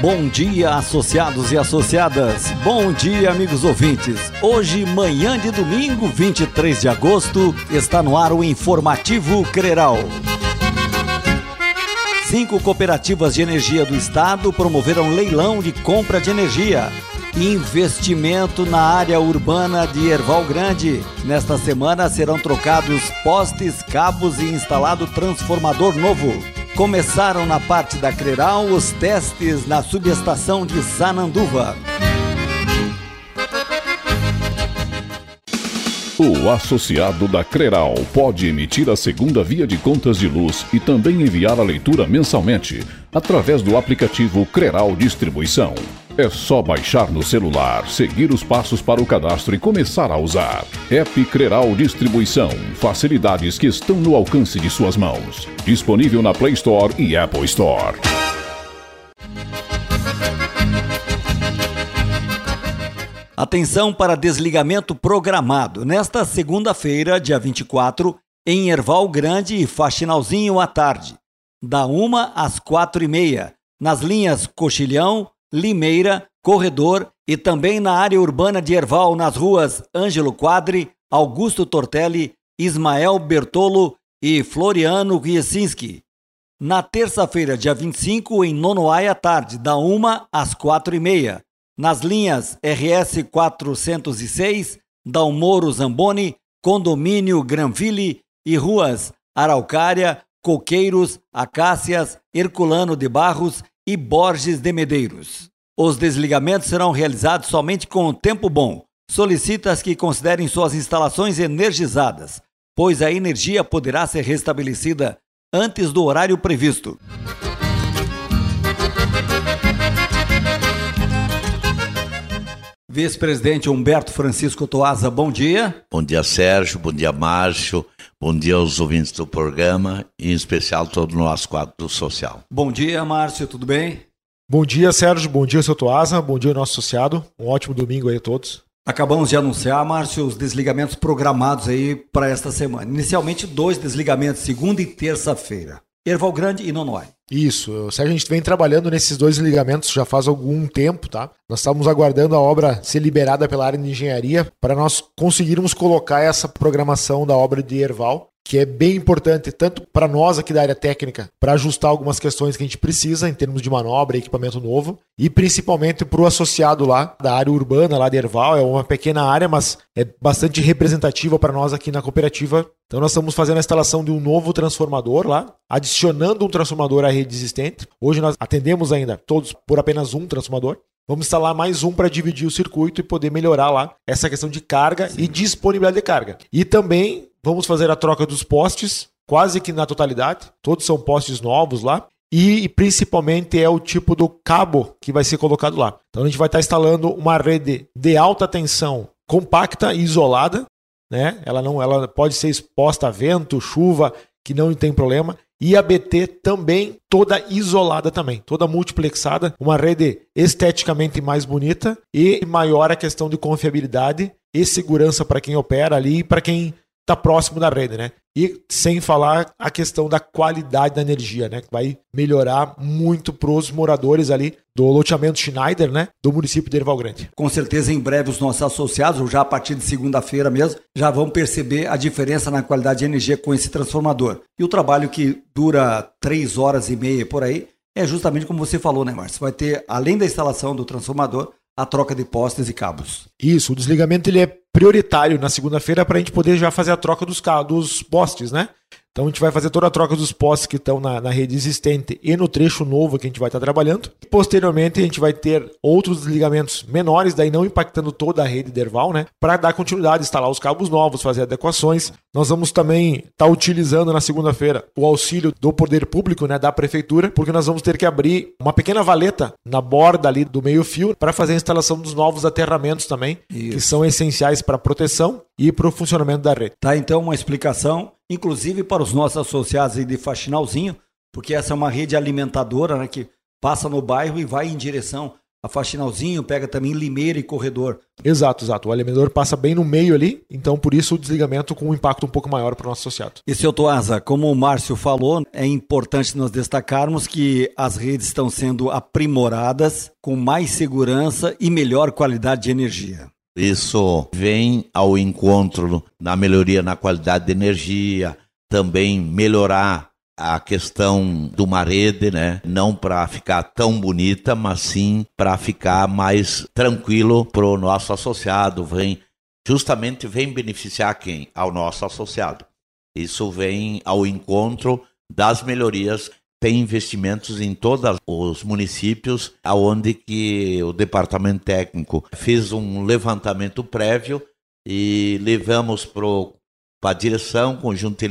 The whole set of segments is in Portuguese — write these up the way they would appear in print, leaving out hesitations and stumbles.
Bom dia, associados e associadas. Bom dia, amigos ouvintes. Hoje, manhã de domingo, 23 de agosto, está no ar o Informativo Creral. 5 cooperativas de energia do estado promoveram leilão de compra de energia. Investimento na área urbana de Erval Grande. Nesta semana serão trocados postes, cabos e instalado transformador novo. Começaram na parte da Creral os testes na subestação de Sananduva. O associado da Creral pode emitir a segunda via de contas de luz e também enviar a leitura mensalmente, através do aplicativo Creral Distribuição. É só baixar no celular, seguir os passos para o cadastro e começar a usar. App Creral Distribuição. Facilidades que estão no alcance de suas mãos. Disponível na Play Store e Apple Store. Atenção para desligamento programado. Nesta segunda-feira, dia 24, em Erval Grande e Faxinalzinho à tarde, da 1 às 4h30, nas linhas Coxilhão, Limeira, Corredor e também na área urbana de Erval, nas ruas Ângelo Quadri, Augusto Tortelli, Ismael Bertolo e Floriano Wiesinski. Na terça-feira, dia 25, em Nonoai à tarde, da 1 às 4h30, nas linhas RS 406, Dalmoro Zamboni, Condomínio Granville e ruas Araucária, Coqueiros, Acácias, Herculano de Barros e Borges de Medeiros. Os desligamentos serão realizados somente com o tempo bom. Solicita-se que considerem suas instalações energizadas, pois a energia poderá ser restabelecida antes do horário previsto. Vice-presidente Humberto Francisco Toaza, bom dia. Bom dia, Sérgio, bom dia, Márcio, bom dia aos ouvintes do programa, e em especial todo o nosso quadro do social. Bom dia, Márcio, tudo bem? Bom dia, Sérgio, bom dia, seu Toaza, bom dia, nosso associado, um ótimo domingo aí a todos. Acabamos de anunciar, Márcio, os desligamentos programados aí para esta semana. Inicialmente 2 desligamentos, segunda e terça-feira. Erval Grande e Nonoai. Isso, Sérgio, a gente vem trabalhando nesses 2 ligamentos já faz algum tempo, tá? Nós estávamos aguardando a obra ser liberada pela área de engenharia para nós conseguirmos colocar essa programação da obra de Erval, que é bem importante tanto para nós aqui da área técnica, para ajustar algumas questões que a gente precisa em termos de manobra e equipamento novo, e principalmente para o associado lá da área urbana lá de Erval. É uma pequena área, mas é bastante representativa para nós aqui na cooperativa. Então nós estamos fazendo a instalação de um novo transformador lá, adicionando um transformador à rede existente. Hoje nós atendemos ainda todos por apenas um transformador. Vamos instalar mais um para dividir o circuito e poder melhorar lá essa questão de carga e disponibilidade de carga. E também vamos fazer a troca dos postes, quase que na totalidade. Todos são postes novos lá. E principalmente é o tipo do cabo que vai ser colocado lá. Então a gente vai estar instalando uma rede de alta tensão compacta e isolada, né? Ela pode ser exposta a vento, chuva, que não tem problema. E a BT também toda isolada também, toda multiplexada, uma rede esteticamente mais bonita e maior a questão de confiabilidade e segurança para quem opera ali e para quem está próximo da rede, né? E sem falar a questão da qualidade da energia, né? Que vai melhorar muito para os moradores ali do loteamento Schneider, né? Do município de Erval Grande. Com certeza, em breve, os nossos associados, ou já a partir de segunda-feira mesmo, já vão perceber a diferença na qualidade de energia com esse transformador. E o trabalho que dura 3 horas e meia por aí, é justamente como você falou, né, Márcio? Vai ter, além da instalação do transformador, a troca de postes e cabos. Isso, o desligamento ele é prioritário na segunda-feira para a gente poder já fazer a troca dos postes, né? Então a gente vai fazer toda a troca dos postes que estão na rede existente e no trecho novo que a gente vai estar trabalhando. Posteriormente a gente vai ter outros desligamentos menores, daí não impactando toda a rede de Erval, né? Para dar continuidade, instalar os cabos novos, fazer adequações. Nós vamos também estar utilizando na segunda-feira o auxílio do poder público, né? Da prefeitura, porque nós vamos ter que abrir uma pequena valeta na borda ali do meio-fio para fazer a instalação dos novos aterramentos também, que são essenciais para a proteção e para o funcionamento da rede. Tá, então uma explicação, inclusive para os nossos associados aí de Faxinalzinho, porque essa é uma rede alimentadora, né, que passa no bairro e vai em direção a Faxinalzinho, pega também Limeira e Corredor. Exato. O alimentador passa bem no meio ali, então por isso o desligamento com um impacto um pouco maior para o nosso associado. E, seu Toasa, como o Márcio falou, é importante nós destacarmos que as redes estão sendo aprimoradas com mais segurança e melhor qualidade de energia. Isso vem ao encontro na melhoria na qualidade de energia, também melhorar a questão de uma rede, né? Não para ficar tão bonita, mas sim para ficar mais tranquilo para o nosso associado. Vem beneficiar quem? Ao nosso associado. Isso vem ao encontro das melhorias. Tem investimentos em todos os municípios, onde que o departamento técnico fez um levantamento prévio e levamos para a direção, conjunto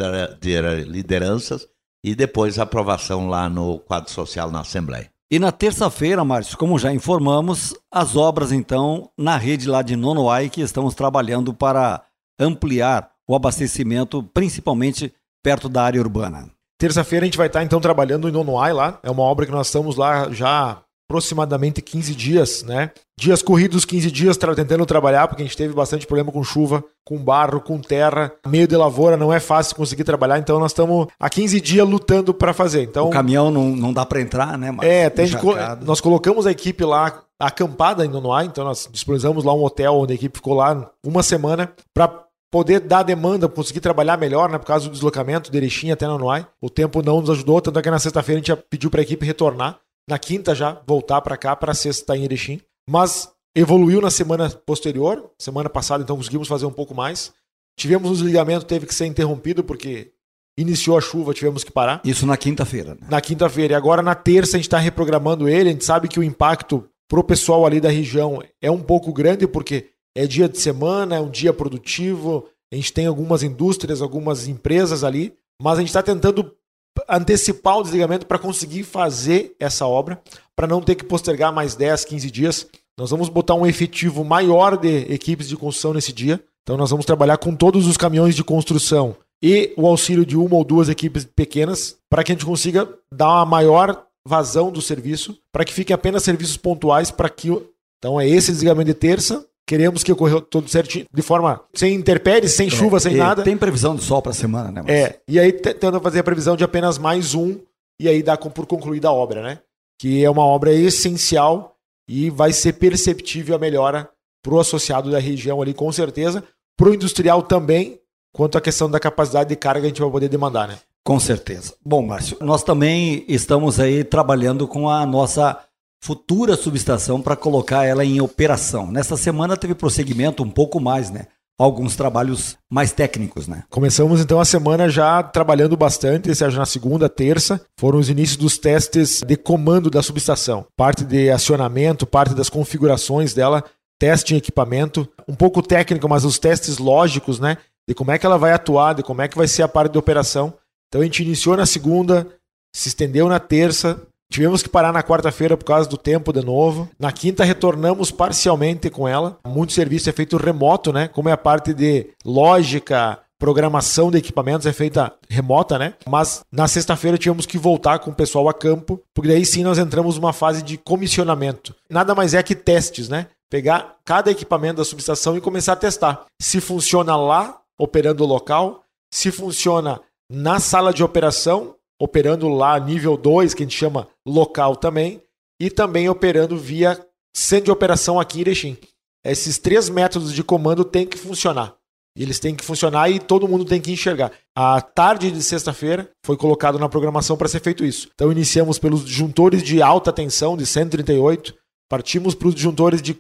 de lideranças, e depois a aprovação lá no quadro social na Assembleia. E na terça-feira, Márcio, como já informamos, as obras então na rede lá de Nonoai, que estamos trabalhando para ampliar o abastecimento, principalmente perto da área urbana. Terça-feira a gente vai estar então trabalhando em Nonoai lá, é uma obra que nós estamos lá já aproximadamente 15 dias, né? Dias corridos, 15 dias tentando trabalhar, porque a gente teve bastante problema com chuva, com barro, com terra, meio de lavoura, não é fácil conseguir trabalhar, então nós estamos há 15 dias lutando para fazer. Então, o caminhão não dá para entrar, né? Mas até nós colocamos a equipe lá acampada em Nonoai, então nós disponibilizamos lá um hotel onde a equipe ficou lá uma semana para poder dar demanda, conseguir trabalhar melhor, né, por causa do deslocamento de Erechim até Nonoai. O tempo não nos ajudou, tanto é que na sexta-feira a gente pediu para a equipe retornar, na quinta já voltar para cá, para sexta em Erechim. Mas evoluiu na semana posterior, semana passada então conseguimos fazer um pouco mais. Tivemos um desligamento, teve que ser interrompido porque iniciou a chuva, tivemos que parar. Isso na quinta-feira. Né? Na quinta-feira. E agora na terça a gente está reprogramando ele, a gente sabe que o impacto pro pessoal ali da região é um pouco grande, porque é dia de semana, é um dia produtivo, a gente tem algumas indústrias, algumas empresas ali, mas a gente está tentando antecipar o desligamento para conseguir fazer essa obra, para não ter que postergar mais 10, 15 dias. Nós vamos botar um efetivo maior de equipes de construção nesse dia, então nós vamos trabalhar com todos os caminhões de construção e o auxílio de uma ou duas equipes pequenas, para que a gente consiga dar uma maior vazão do serviço, para que fiquem apenas serviços pontuais para que... Então é esse desligamento de terça. Queremos que ocorra tudo certinho, de forma sem intempéries, sem chuva, sem nada. Tem previsão de sol para a semana, né? Mas... e aí tentando fazer a previsão de apenas mais um, e aí dá por concluída a obra, né? Que é uma obra essencial e vai ser perceptível a melhora para o associado da região ali, com certeza. Para o industrial também, quanto à questão da capacidade de carga que a gente vai poder demandar, né? Com certeza. Bom, Márcio, nós também estamos aí trabalhando com a nossa futura subestação para colocar ela em operação. Nessa semana teve prosseguimento um pouco mais, né? Alguns trabalhos mais técnicos, né? Começamos então a semana já trabalhando bastante, seja na segunda, terça, foram os inícios dos testes de comando da subestação. Parte de acionamento, parte das configurações dela, teste em equipamento, um pouco técnico, mas os testes lógicos, né? De como é que ela vai atuar, de como é que vai ser a parte de operação. Então a gente iniciou na segunda, se estendeu na terça, tivemos que parar na quarta-feira por causa do tempo de novo. Na quinta retornamos parcialmente com ela. Muito serviço é feito remoto, né? Como é a parte de lógica, programação de equipamentos é feita remota, né? Mas na sexta-feira tivemos que voltar com o pessoal a campo, porque daí sim nós entramos numa fase de comissionamento. Nada mais é que testes, né? Pegar cada equipamento da subestação e começar a testar. Se funciona lá, operando local, se funciona na sala de operação, operando lá nível 2, que a gente chama local também, e também operando via centro de operação aqui em Erechim. Esses 3 métodos de comando têm que funcionar. Eles têm que funcionar e todo mundo tem que enxergar. A tarde de sexta-feira foi colocado na programação para ser feito isso. Então iniciamos pelos disjuntores de alta tensão de 138, partimos para os disjuntores de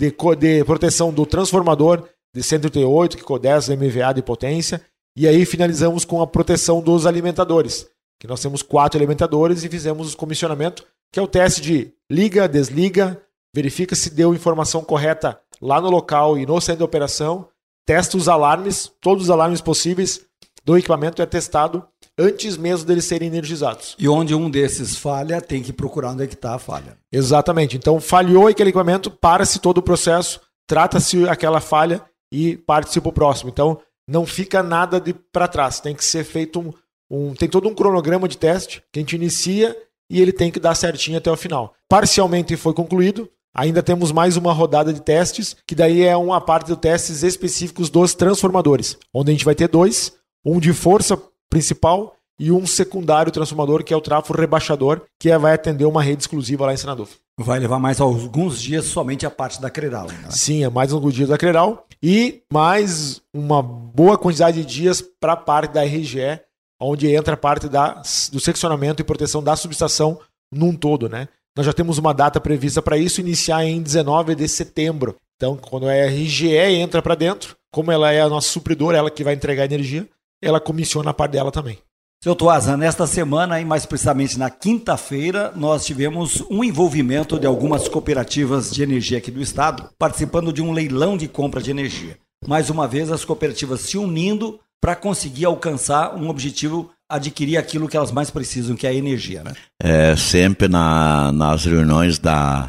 proteção do transformador de 138, que com 10 MVA de potência, e aí finalizamos com a proteção dos alimentadores, que nós temos 4 alimentadores e fizemos o comissionamento, que é o teste de liga, desliga, verifica se deu informação correta lá no local e no centro de operação, testa os alarmes, todos os alarmes possíveis do equipamento é testado antes mesmo deles serem energizados. E onde um desses falha, tem que procurar onde é que está a falha. Exatamente. Então, falhou aquele equipamento, para-se todo o processo, trata-se aquela falha e parte-se para o próximo. Então, não fica nada para trás. Tem que ser feito tem todo um cronograma de teste que a gente inicia e ele tem que dar certinho até o final. Parcialmente foi concluído. Ainda temos mais uma rodada de testes, que daí é uma parte dos testes específicos dos transformadores, onde a gente vai ter 2, um de força principal e um secundário transformador, que é o trafo rebaixador, que vai atender uma rede exclusiva lá em Sanaduf. Vai levar mais alguns dias somente a parte da Creral, né? Sim, é mais alguns dias da Creral e mais uma boa quantidade de dias para a parte da RGE, onde entra a parte do seccionamento e proteção da subestação num todo, né? Nós já temos uma data prevista para isso, iniciar em 19 de setembro. Então, quando a RGE entra para dentro, como ela é a nossa supridora, ela que vai entregar energia, ela comissiona a parte dela também. Seu Tuasa, nesta semana, e mais precisamente na quinta-feira, nós tivemos um envolvimento de algumas cooperativas de energia aqui do estado, participando de um leilão de compra de energia. Mais uma vez, as cooperativas se unindo para conseguir alcançar um objetivo, adquirir aquilo que elas mais precisam, que é a energia, né? Sempre nas reuniões da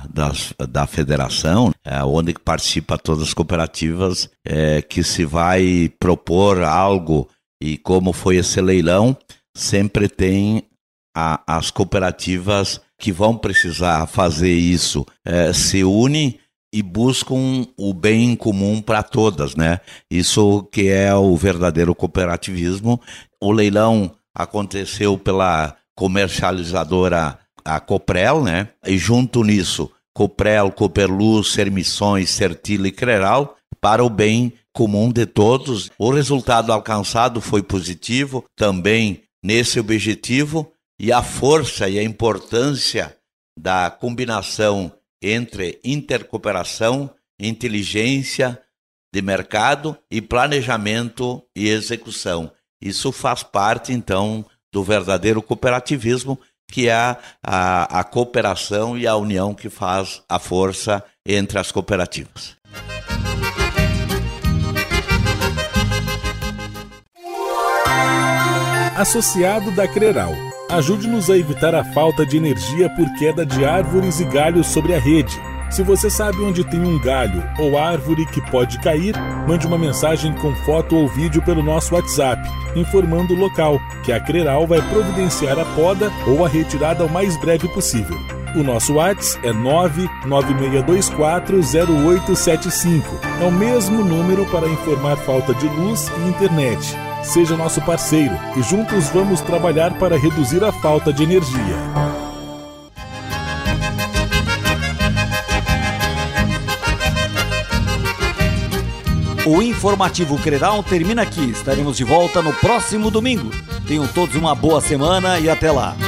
federação, onde participa todas as cooperativas, que se vai propor algo, e como foi esse leilão, sempre tem as cooperativas que vão precisar fazer isso, se unem e buscam o bem comum para todas, né? Isso que é o verdadeiro cooperativismo. O leilão aconteceu pela comercializadora, a Coprel, né? E junto nisso, Coprel, Cooperluz, Sermissões, Sertila e Creral, para o bem comum de todos. O resultado alcançado foi positivo também nesse objetivo, e a força e a importância da combinação entre intercooperação, inteligência de mercado e planejamento e execução. Isso faz parte, então, do verdadeiro cooperativismo, que é a cooperação e a união que faz a força entre as cooperativas. Associado da Creral. Ajude-nos a evitar a falta de energia por queda de árvores e galhos sobre a rede. Se você sabe onde tem um galho ou árvore que pode cair, mande uma mensagem com foto ou vídeo pelo nosso WhatsApp, informando o local, que a Creral vai providenciar a poda ou a retirada o mais breve possível. O nosso WhatsApp é 996240875. É o mesmo número para informar falta de luz e internet. Seja nosso parceiro e juntos vamos trabalhar para reduzir a falta de energia. O Informativo Creral termina aqui. Estaremos de volta no próximo domingo. Tenham todos uma boa semana e até lá.